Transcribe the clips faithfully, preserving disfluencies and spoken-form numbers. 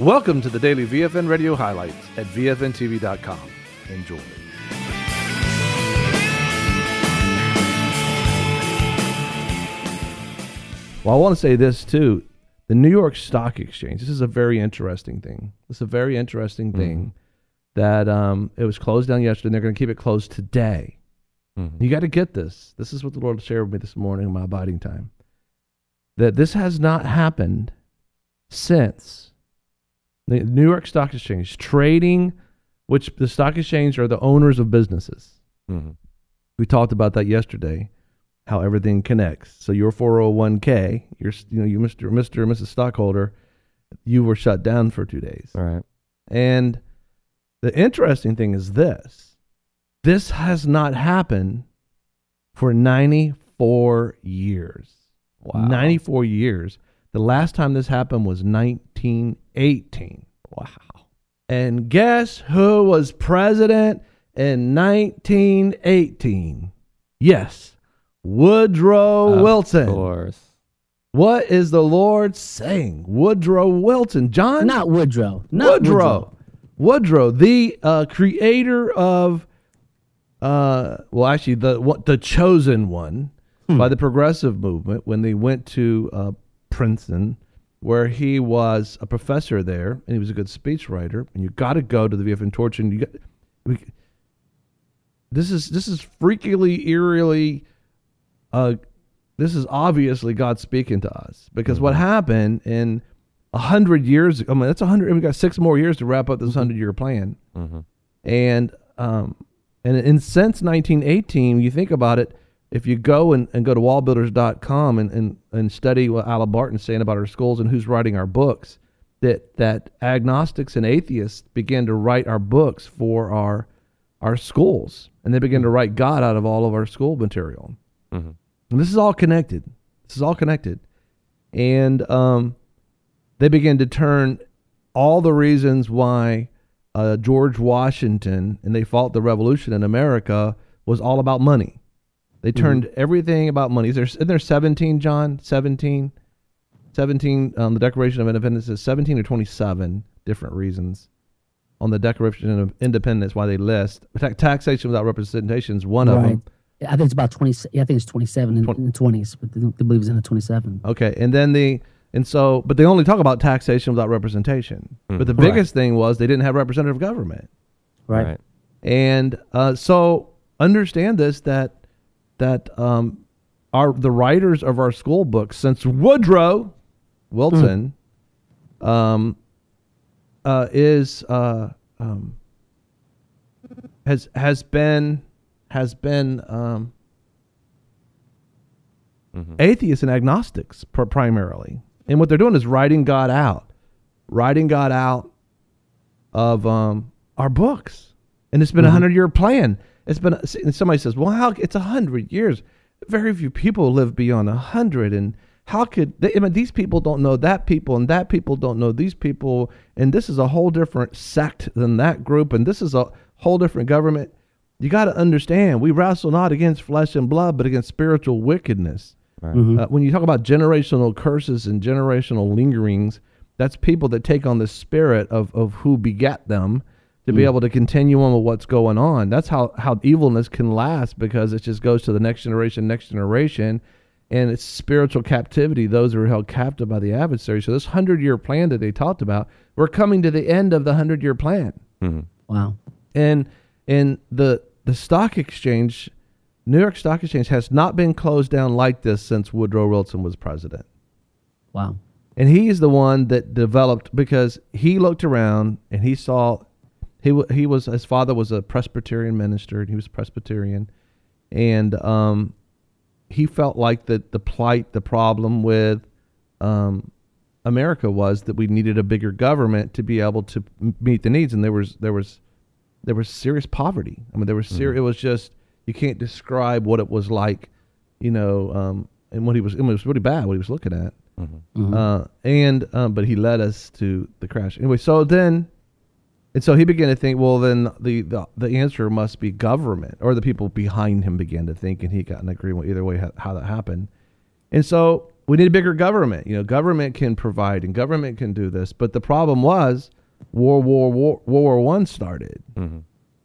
Welcome to the daily V F N Radio highlights at V F N T V dot com. Enjoy. Well, I want to say this too. The New York Stock Exchange, this is a very interesting thing. This is a very interesting thing mm-hmm. that um, it was closed down yesterday, and they're going to keep it closed today. Mm-hmm. You got to get this. This is what the Lord shared with me this morning in my abiding time. That this has not happened since the New York Stock Exchange trading, which the stock exchange are the owners of businesses. Mm-hmm. We talked about that yesterday, how everything connects. So your four oh one k, you're, you know, you Mister Mister or Missus Stockholder, you were shut down for two days. All right. And the interesting thing is this. This has not happened for ninety-four years. Wow. ninety-four years. The last time this happened was nineteen eighteen. Wow. And guess who was president in nineteen eighteen? Yes. Woodrow of Wilson. Of course. What is the Lord saying? Woodrow Wilson. John? Not Woodrow. Not Woodrow. Woodrow. Woodrow, the uh, creator of, uh, well, actually, the what, the chosen one hmm. by the progressive movement when they went to uh, Princeton, where he was a professor there, and he was a good speechwriter. And you got to go to the V F N Torch, and you got. We, this is this is freakily, eerily. Uh, this is obviously God speaking to us, because mm-hmm. what happened in a hundred years, I mean, that's a hundred, we got six more years to wrap up this hundred year plan. Mm-hmm. And, um, and, and since nineteen eighteen, you think about it, if you go and, and go to wall builders dot com and, and, and study what Ala Barton's saying about our schools and who's writing our books, that, that agnostics and atheists began to write our books for our, our schools. And they began to write God out of all of our school material. Mm-hmm. And this is all connected. This is all connected. And um, they began to turn all the reasons why uh, George Washington, and they fought the revolution in America, was all about money. They turned mm-hmm. everything about money. Is there, isn't there seventeen, John? seventeen? seventeen, um, the Declaration of Independence is seventeen or twenty-seven different reasons on the Declaration of Independence why they list. Taxation without representation is one right. of them. I think it's about twenty. Yeah, I think it's twenty-seven in, in the twenties, but they, they believe it's in the twenty-seven. Okay, and then the and so, but they only talk about taxation without representation. Mm. But the right. biggest thing was they didn't have representative government. Right. right. And uh, so understand this, that that um, our the writers of our school books since Woodrow Wilson mm. um, uh, is uh, um, has has been. has been um, mm-hmm. atheists and agnostics pr- primarily. And what they're doing is writing God out. Writing God out of um, our books. And it's been a mm-hmm. hundred-year plan. It's been, and somebody says, well, how, it's a hundred years. Very few people live beyond a hundred. And how could, they, I mean, these people don't know that people, and that people don't know these people. And this is a whole different sect than that group. And this is a whole different government. You got to understand, we wrestle not against flesh and blood, but against spiritual wickedness. Right. Mm-hmm. Uh, when you talk about generational curses and generational lingerings, that's people that take on the spirit of, of who begat them to mm. be able to continue on with what's going on. That's how, how evilness can last, because it just goes to the next generation, next generation, and it's spiritual captivity, those who are held captive by the adversary. So this hundred-year plan that they talked about, we're coming to the end of the hundred-year plan. Mm-hmm. Wow. And and the the stock exchange, New York Stock Exchange, has not been closed down like this since Woodrow Wilson was president. Wow. And he is the one that developed, because he looked around and he saw, he he was, his father was a Presbyterian minister, and he was Presbyterian. And um, he felt like that the plight, the problem with um, America was that we needed a bigger government to be able to m- meet the needs. And there was, there was, There was serious poverty. I mean, there was ser- mm-hmm. it was just, you can't describe what it was like, you know, um, and what he was, it was really bad what he was looking at. Mm-hmm. Mm-hmm. Uh, and, um, but he led us to the crash. Anyway, so then, and so he began to think, well, then the, the, the answer must be government, or the people behind him began to think, and he got an agreement either way how, how that happened. And so we need a bigger government. You know, government can provide and government can do this. But the problem was World War War World War One started, mm-hmm.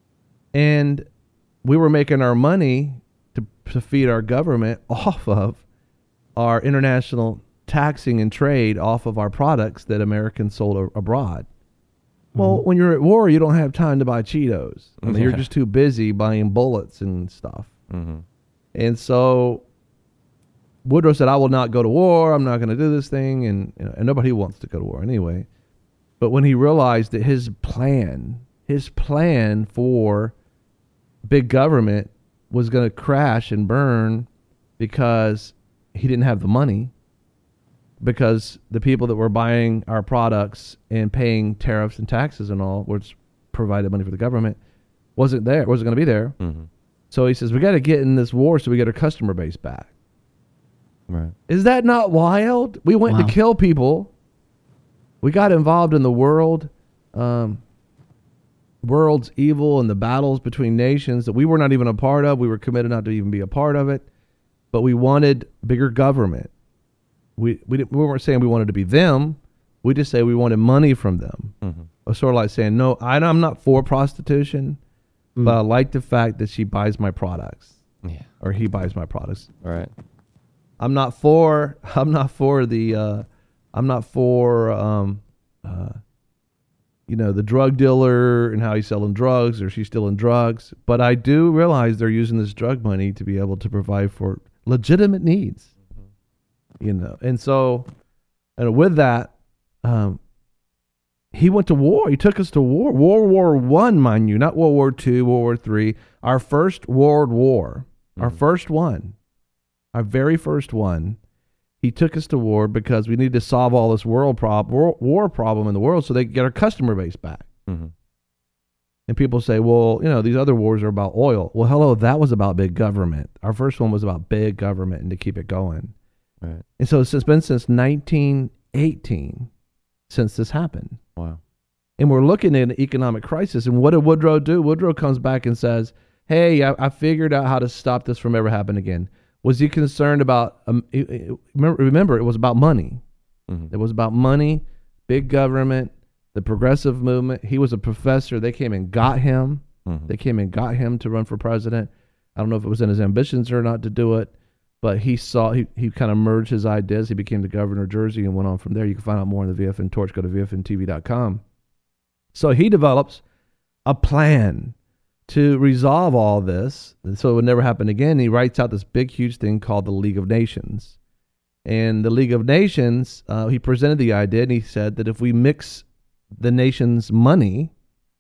and we were making our money to, to feed our government off of our international taxing and trade off of our products that Americans sold a, abroad. Mm-hmm. Well, when you're at war, you don't have time to buy Cheetos. I mean, yeah. You're just too busy buying bullets and stuff. Mm-hmm. And so Woodrow said, I will not go to war. I'm not going to do this thing. And, you know, and nobody wants to go to war anyway. But when he realized that his plan, his plan for big government was going to crash and burn because he didn't have the money, because the people that were buying our products and paying tariffs and taxes and all, which provided money for the government, wasn't there, wasn't going to be there. Mm-hmm. So he says, we got to get in this war so we get our customer base back. Right. Is that not wild? We went wow. to kill people. We got involved in the world, um, world's evil and the battles between nations that we were not even a part of. We were committed not to even be a part of it, but we wanted bigger government. We we, didn't, we weren't saying we wanted to be them. We just say we wanted money from them. Mm-hmm. It was sort of like saying, no, I, I'm not for prostitution, mm. but I like the fact that she buys my products. Yeah. Or he buys my products. All right. I'm not for, I'm not for the, uh, I'm not for, um, uh, you know, the drug dealer and how he's selling drugs or she's stealing drugs. But I do realize they're using this drug money to be able to provide for legitimate needs, mm-hmm. you know. And so, and with that, um, he went to war. He took us to war. World War One, mind you, not World War Two, World War Three. Our first World War, mm-hmm. our first one, our very first one. He took us to war because we needed to solve all this world prob- war, war problem in the world so they could get our customer base back. Mm-hmm. And people say, well, you know, these other wars are about oil. Well, hello, that was about big government. Our first one was about big government and to keep it going. Right. And so it's been since nineteen eighteen since this happened. Wow. And we're looking at an economic crisis. And what did Woodrow do? Woodrow comes back and says, hey, I, I figured out how to stop this from ever happening again. Was he concerned about, um, remember, remember, it was about money. Mm-hmm. It was about money, big government, the progressive movement. He was a professor. They came and got him. Mm-hmm. They came and got him to run for president. I don't know if it was in his ambitions or not to do it, but he saw, he, he kind of merged his ideas. He became the governor of Jersey and went on from there. You can find out more on the V F N Torch. Go to V F N T V dot com. So he develops a plan to resolve all this, so it would never happen again. He writes out this big, huge thing called the League of Nations. And the League of Nations, uh, he presented the idea, and he said that if we mix the nation's money,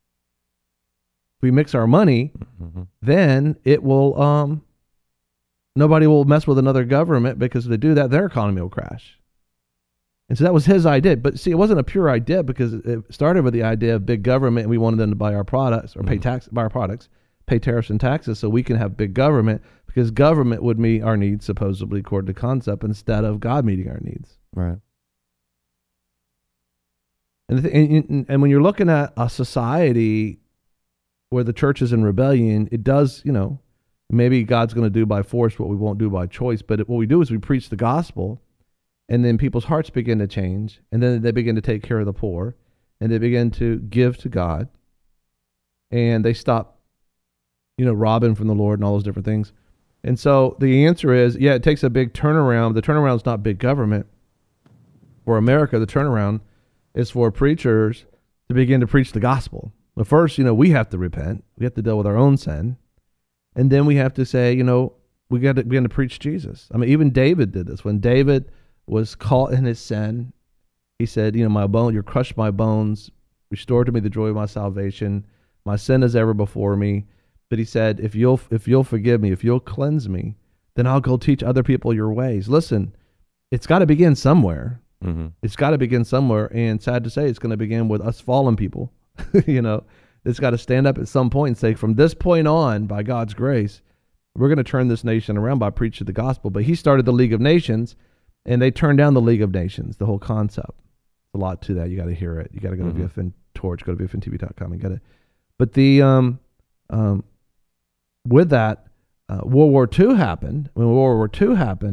if we mix our money, mm-hmm. then it will, um, nobody will mess with another government, because if they do that, their economy will crash. And so that was his idea. But see, it wasn't a pure idea, because it started with the idea of big government, and we wanted them to buy our products or pay mm-hmm. tax, buy our products, pay tariffs and taxes so we can have big government, because government would meet our needs, supposedly, according to concept, instead of God meeting our needs. Right. And, th- and, and when you're looking at a society where the church is in rebellion, it does, you know, maybe God's going to do by force what we won't do by choice. But it, what we do is we preach the gospel. And then people's hearts begin to change, and then they begin to take care of the poor, and they begin to give to God, and they stop, you know, robbing from the Lord and all those different things. And so the answer is, yeah, it takes a big turnaround. The turnaround is not big government. For America, the turnaround is for preachers to begin to preach the gospel. But first, you know, we have to repent. We have to deal with our own sin. And then we have to say, you know, we got to begin to preach Jesus. I mean, even David did this. When David was caught in his sin, he said, you know, my bone, you crushed my bones, restore to me the joy of my salvation. My sin is ever before me. But he said, if you'll, if you'll forgive me, if you'll cleanse me, then I'll go teach other people your ways. Listen, it's got to begin somewhere. Mm-hmm. It's got to begin somewhere. And sad to say, it's going to begin with us fallen people. You know, it's got to stand up at some point and say, from this point on, by God's grace, we're going to turn this nation around by preaching the gospel. But he started the League of Nations, and they turned down the League of Nations, the whole concept. There's a lot to that. You got to hear it. You got to go mm-hmm. to V F N Torch, go to V F N T V dot com and get it. But the um, um, with that, uh, World War Two happened. When World War Two happened,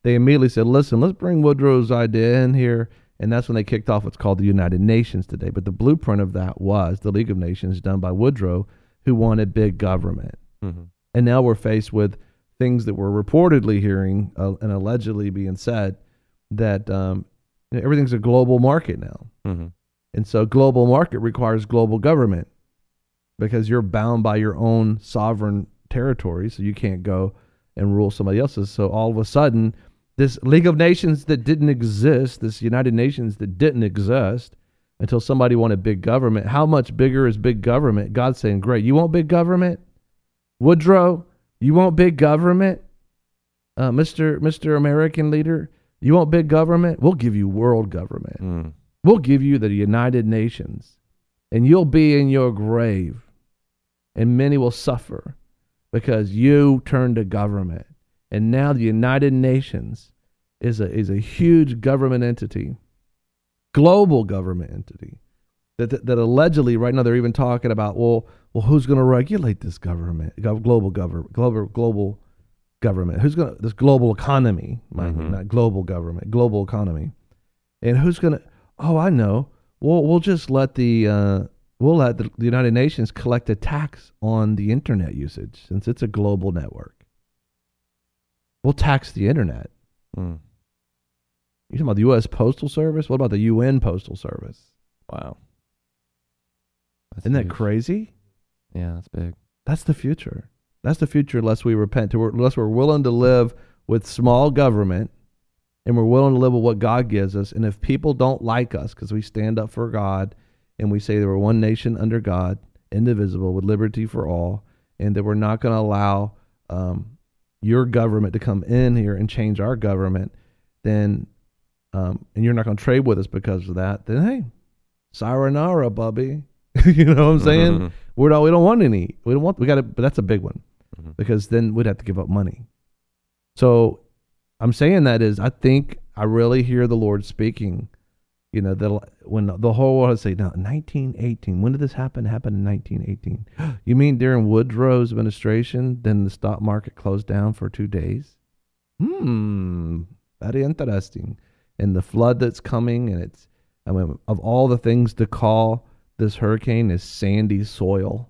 they immediately said, listen, let's bring Woodrow's idea in here. And that's when they kicked off what's called the United Nations today. But the blueprint of that was the League of Nations done by Woodrow, who wanted big government. Mm-hmm. And now we're faced with things that we're reportedly hearing uh, and allegedly being said that um, you know, everything's a global market now. Mm-hmm. And so global market requires global government because you're bound by your own sovereign territory. So you can't go and rule somebody else's. So all of a sudden, this League of Nations that didn't exist, this United Nations that didn't exist until somebody wanted big government. How much bigger is big government? God's saying, great, you want big government? Woodrow, you want big government? Uh, Mister Mister American leader, you want big government? We'll give you world government. Mm. We'll give you the United Nations, and you'll be in your grave, and many will suffer because you turned to government. And now the United Nations is a is a huge government entity, global government entity, that that, that allegedly right now they're even talking about, well, well, who's going to regulate this government, global government, global global government? Who's going to this global economy, mind Mm-hmm. you, not global government, global economy, and who's going to? Oh, I know. We'll we'll just let the uh, we'll let the, the United Nations collect a tax on the internet usage since it's a global network. We'll tax the internet. Mm. You talking about the U S Postal Service? What about the U N Postal Service? Wow. That's Isn't that huge. crazy? Yeah, that's big. That's the future. That's the future unless we repent, unless we're willing to live with small government and we're willing to live with what God gives us. And if people don't like us because we stand up for God and we say that we're one nation under God, indivisible, with liberty for all, and that we're not going to allow um, your government to come in here and change our government, then, um, and you're not going to trade with us because of that, then hey, sayonara, bubby. You know what I'm saying? Mm-hmm. We're not, we don't want any. We don't want, we got to, but that's a big one Mm-hmm. because then we'd have to give up money. So I'm saying that is, I think I really hear the Lord speaking, you know, that when the whole world say, now, nineteen eighteen, when did this happen? It happened in nineteen eighteen. You mean during Woodrow's administration, then the stock market closed down for two days? Hmm, very interesting. And the flood that's coming, and it's, I mean, of all the things to call this hurricane is sandy soil.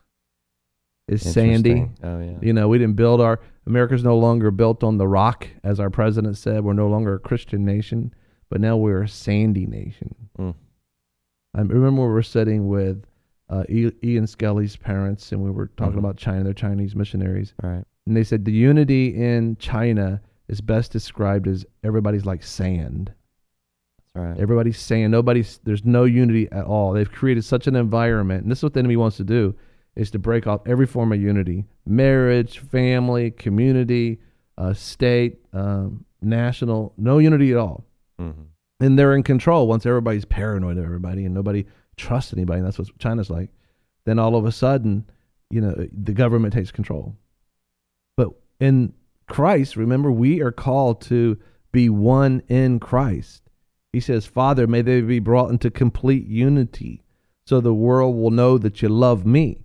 It's sandy. Interesting. Oh, yeah. You know, we didn't build our, America's no longer built on the rock, as our president said. We're no longer a Christian nation, but now we're a sandy nation. Mm. I remember we were sitting with uh, Ian Skelly's parents, and we were talking Mhm. about China. They're Chinese missionaries. Right. And they said the unity in China is best described as everybody's like sand. That's right. Everybody's saying nobody's, there's no unity at all. They've created such an environment, and this is what the enemy wants to do, is to break off every form of unity: marriage, family, community, uh, state, um, national, no unity at all. Mm-hmm. And they're in control once everybody's paranoid of everybody and nobody trusts anybody. And that's what China's like. Then all of a sudden, you know, the government takes control. But in Christ, remember, we are called to be one in Christ. He says, Father, may they be brought into complete unity so the world will know that you love me.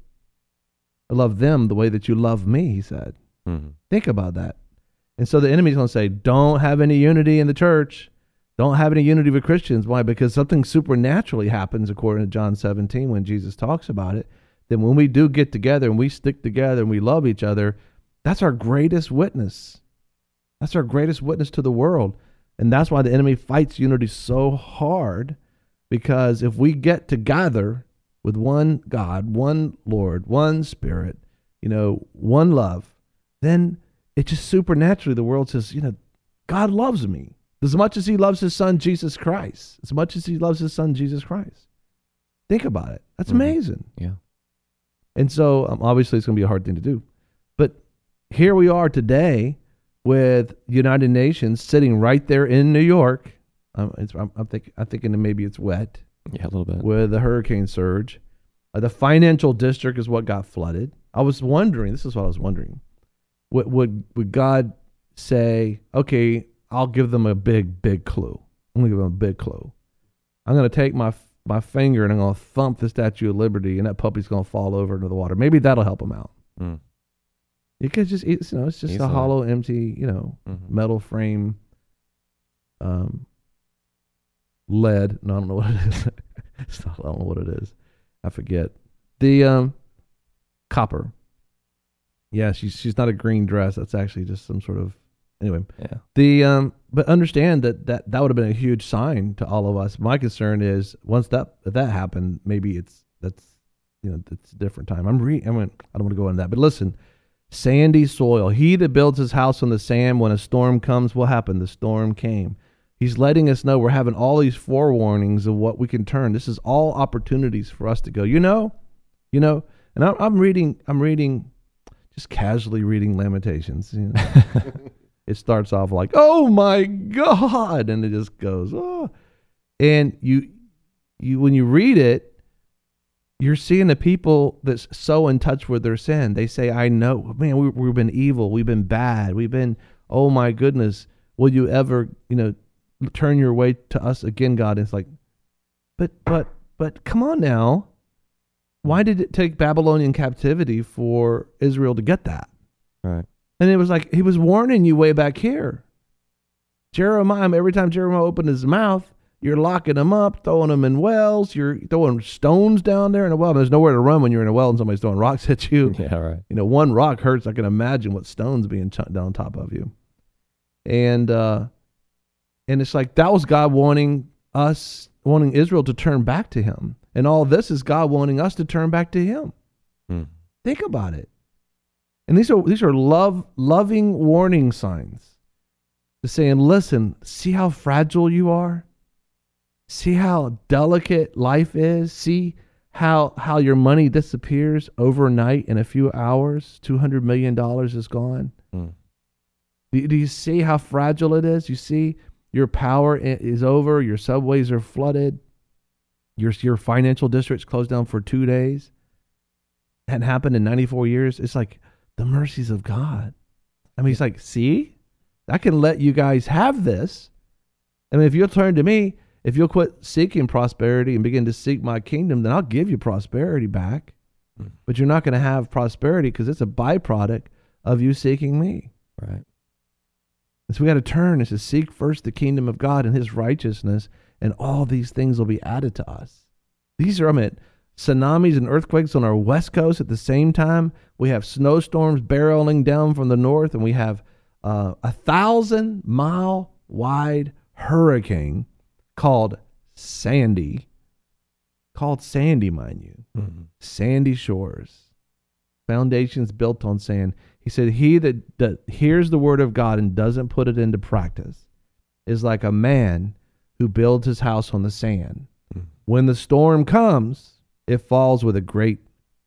I love them the way that you love me, he said. Mm-hmm. Think about that. And so the enemy's going to say, don't have any unity in the church. Don't have any unity with Christians. Why? Because something supernaturally happens, according to John seventeen, when Jesus talks about it. Then when we do get together and we stick together and we love each other, that's our greatest witness. That's our greatest witness to the world. And that's why the enemy fights unity so hard, because if we get together with one God, one Lord, one Spirit, you know, one love, then it just supernaturally, the world says, you know, God loves me as much as he loves his son, Jesus Christ, as much as he loves his son, Jesus Christ. Think about it. That's Mm-hmm. amazing. Yeah. And so um, obviously it's going to be a hard thing to do. But here we are today with United Nations sitting right there in New York. Um, it's, I'm, I'm, think, I'm thinking that maybe it's wet. Yeah, a little bit. With the hurricane surge. Uh, the financial district is what got flooded. I was wondering, this is what I was wondering. Would, would, would God say, okay, I'll give them a big, big clue. I'm going to give them a big clue. I'm going to take my my finger and I'm going to thump the Statue of Liberty and that puppy's going to fall over into the water. Maybe that'll help them out. Mm. You could just, it's, you know, it's just Easily. a hollow, empty, you know, Mhm. metal frame, um, lead. No, I don't know what it is. It's not, I don't know what it is. I forget. The um, copper. Yeah, she's she's not a green dress. That's actually just some sort of, anyway. Yeah. The um, but understand that that, that would have been a huge sign to all of us. My concern is once that if that happened, maybe it's that's you know it's a different time. I'm re. I mean, I don't want to go into that, but listen. Sandy soil. He that builds his house on the sand, when a storm comes, what happened? The storm came. He's letting us know we're having all these forewarnings of what we can turn. This is all opportunities for us to go, you know, you know, and I'm, I'm reading, I'm reading, just casually reading Lamentations. You know? It starts off like, oh my God. And it just goes, oh, and you, you, when you read it, you're seeing the people that's so in touch with their sin. They say, I know, man, we, we've been evil. We've been bad. We've been, oh my goodness. Will you ever, you know, turn your way to us again, God? And it's like, but, but, but come on now. Why did it take Babylonian captivity for Israel to get that? Right. And it was like, he was warning you way back here. Jeremiah, every time Jeremiah opened his mouth, you're locking them up, throwing them in wells. You're throwing stones down there in a well. There's nowhere to run when you're in a well and somebody's throwing rocks at you. Yeah, right. You know, one rock hurts. I can imagine what stones being chucked down on top of you. And uh, and it's like that was God wanting us, wanting Israel to turn back to him. And all this is God wanting us to turn back to him. Mm. Think about it. And these are these are love loving warning signs. To saying, listen, see how fragile you are? See how delicate life is? See how how your money disappears overnight in a few hours? two hundred million dollars is gone. Mm. Do, do you see how fragile it is? You see your power is over. Your subways are flooded. Your, your financial district's closed down for two days. Hadn't happened in ninety-four years. It's like the mercies of God. I mean, it's like, see? I can let you guys have this. I mean, if you'll turn to me, if you'll quit seeking prosperity and begin to seek my kingdom, then I'll give you prosperity back. Mm. But you're not going to have prosperity because it's a byproduct of you seeking me. Right. And so we got to turn and to seek first the kingdom of God and his righteousness, and all these things will be added to us. These are, I mean, tsunamis and earthquakes on our west coast at the same time. We have snowstorms barreling down from the north, and we have uh, a thousand mile wide hurricane called Sandy, called Sandy, mind you, Mm-hmm. sandy shores, foundations built on sand. He said, he that, that hears the word of God and doesn't put it into practice is like a man who builds his house on the sand. Mm-hmm. When the storm comes, it falls with a great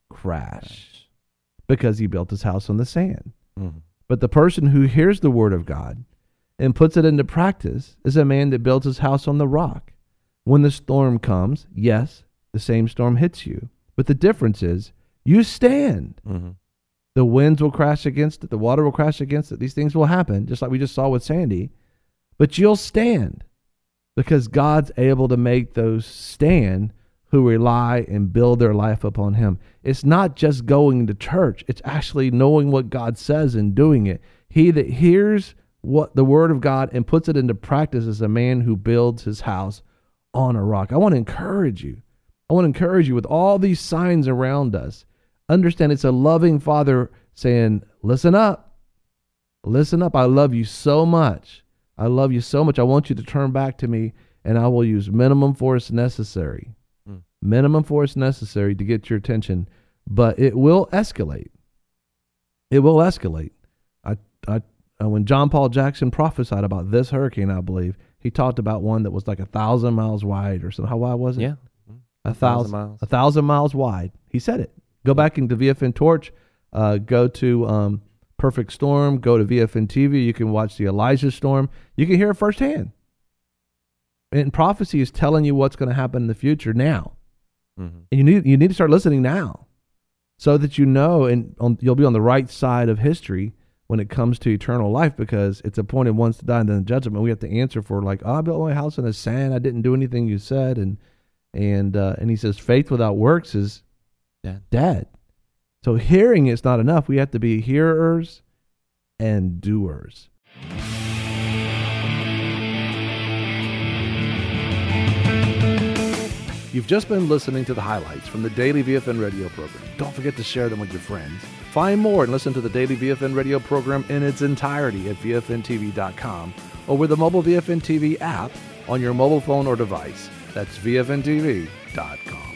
crash because he built his house on the sand. Mm-hmm. But the person who hears the word of God and puts it into practice is a man that builds his house on the rock. When the storm comes, yes, the same storm hits you. But the difference is you stand. Mm-hmm. The winds will crash against it. The water will crash against it. These things will happen, just like we just saw with Sandy. But you'll stand because God's able to make those stand who rely and build their life upon him. It's not just going to church. It's actually knowing what God says and doing it. He that hears what the word of God and puts it into practice is a man who builds his house on a rock. I want to encourage you. I want to encourage you with all these signs around us. Understand it's a loving Father saying, listen up. Listen up. I love you so much. I love you so much. I want you to turn back to me, and I will use minimum force necessary. Mm. Minimum force necessary to get your attention, but it will escalate. It will escalate. I, I, uh, when John Paul Jackson prophesied about this hurricane, I believe, he talked about one that was like a thousand miles wide or something. How wide was it? Yeah. A, a thousand, thousand miles. A thousand miles wide. He said it. Go back into V F N Torch, uh, go to um, Perfect Storm, go to V F N T V. You can watch the Elijah Storm. You can hear it firsthand. And prophecy is telling you what's going to happen in the future now. Mm-hmm. And you need you need to start listening now so that you know, and on, you'll be on the right side of history when it comes to eternal life, because it's appointed once to die and then the judgment. We have to answer for like, oh, I built my house in the sand. I didn't do anything you said. And and uh, and he says faith without works is Dead. dead. So hearing is not enough. We have to be hearers and doers. You've just been listening to the highlights from the Daily V F N radio program. Don't forget to share them with your friends. Find more and listen to the Daily V F N radio program in its entirety at V F N T V dot com or with the mobile V F N T V app on your mobile phone or device. That's V F N T V dot com.